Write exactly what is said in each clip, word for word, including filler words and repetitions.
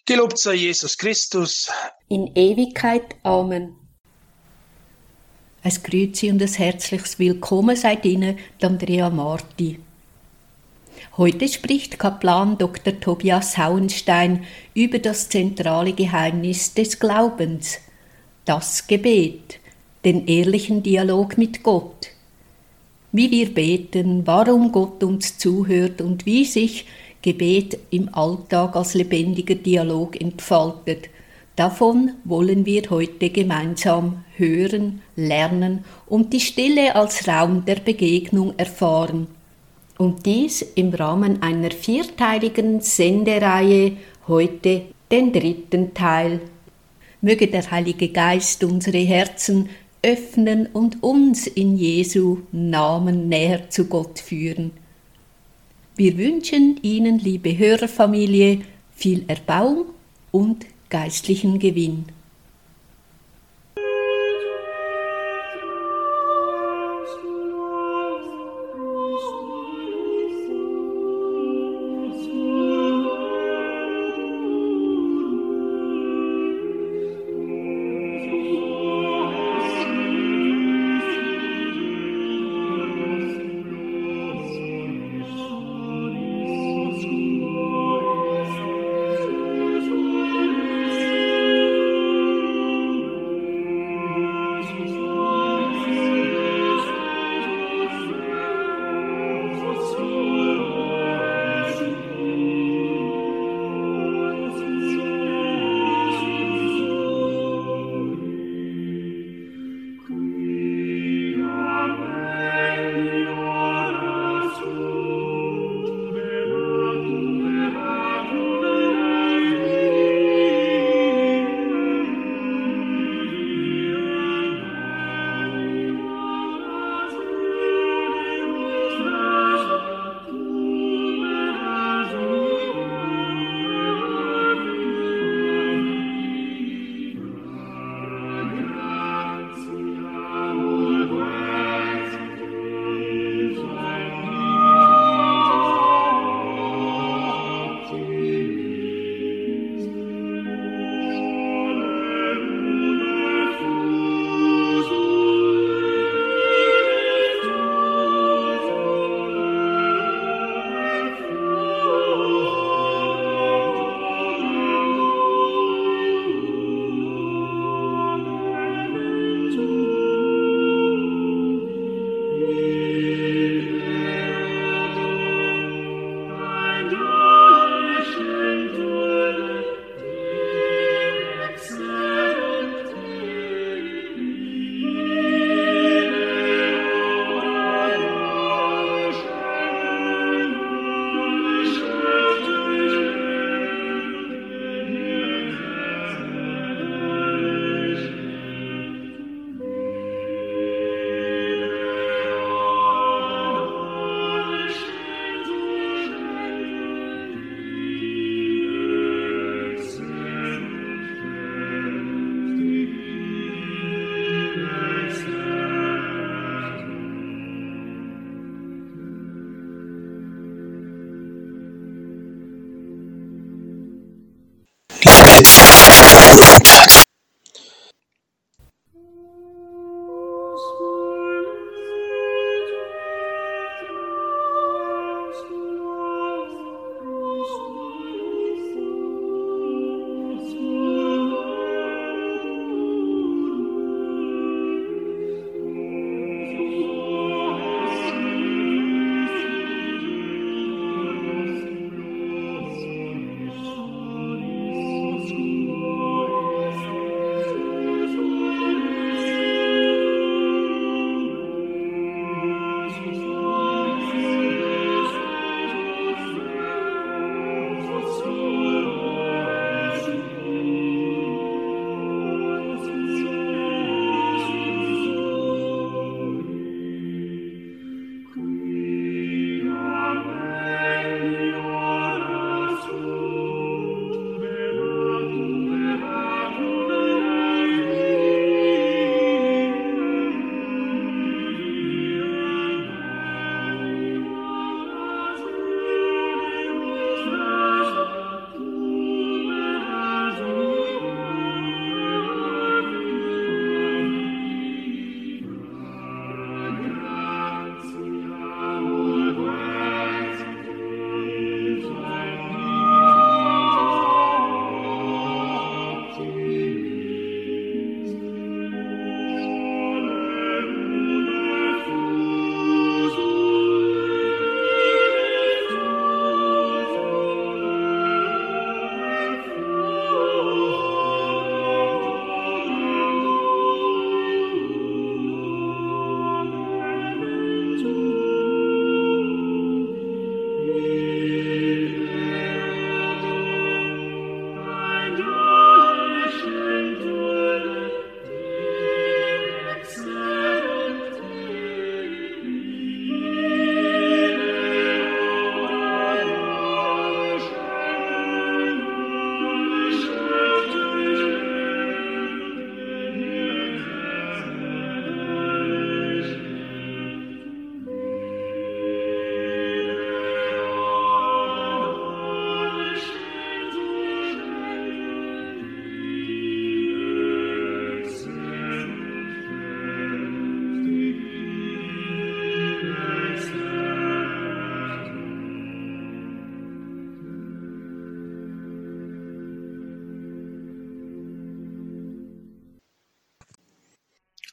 Gelobt sei Jesus Christus. In Ewigkeit. Amen. Ein Grüezi und ein herzliches Willkommen seid Ihnen, Andrea Marti. Heute spricht Kaplan Doktor Tobias Hauenstein über das zentrale Geheimnis des Glaubens, das Gebet, den ehrlichen Dialog mit Gott. Wie wir beten, warum Gott uns zuhört und wie sich Gebet im Alltag als lebendiger Dialog entfaltet. Davon wollen wir heute gemeinsam hören, lernen und die Stille als Raum der Begegnung erfahren. Und dies im Rahmen einer vierteiligen Sendereihe, heute den dritten Teil. Möge der Heilige Geist unsere Herzen öffnen und uns in Jesu Namen näher zu Gott führen. Wir wünschen Ihnen, liebe Hörerfamilie, viel Erbauung und geistlichen Gewinn. Glory.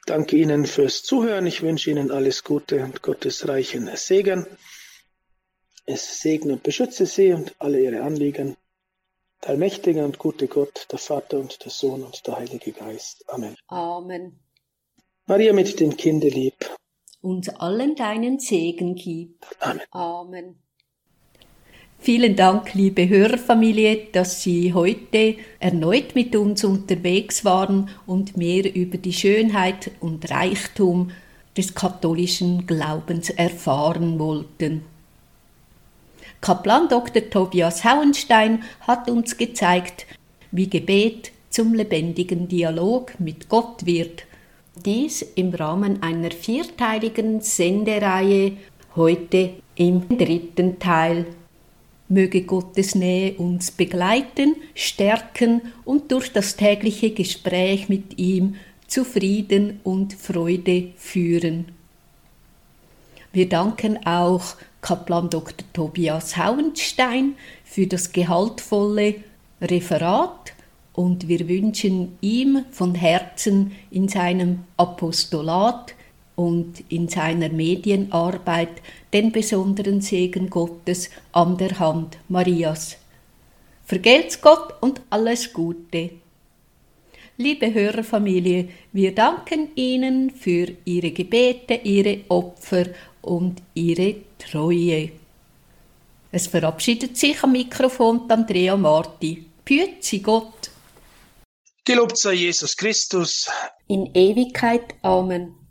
Danke Ihnen fürs Zuhören. Ich wünsche Ihnen alles Gute und Gottes reichen Segen. Es segne und beschütze Sie und alle Ihre Anliegen. Der allmächtige und gute Gott, der Vater und der Sohn und der Heilige Geist. Amen. Amen. Maria mit dem Kinde lieb. Uns allen deinen Segen gib. Amen. Amen. Vielen Dank, liebe Hörerfamilie, dass Sie heute erneut mit uns unterwegs waren und mehr über die Schönheit und Reichtum des katholischen Glaubens erfahren wollten. Kaplan Doktor Tobias Hauenstein hat uns gezeigt, wie Gebet zum lebendigen Dialog mit Gott wird. Dies im Rahmen einer vierteiligen Sendereihe, heute im dritten Teil. Möge Gottes Nähe uns begleiten, stärken und durch das tägliche Gespräch mit ihm zu Frieden und Freude führen. Wir danken auch Kaplan Doktor Tobias Hauenstein für das gehaltvolle Referat und wir wünschen ihm von Herzen in seinem Apostolat und in seiner Medienarbeit den besonderen Segen Gottes an der Hand Marias. Vergelt's Gott und alles Gute. Liebe Hörerfamilie, wir danken Ihnen für Ihre Gebete, Ihre Opfer und Ihre Treue. Es verabschiedet sich am Mikrofon Andrea Marti. Pützi Gott. Gelobt sei Jesus Christus. In Ewigkeit. Amen.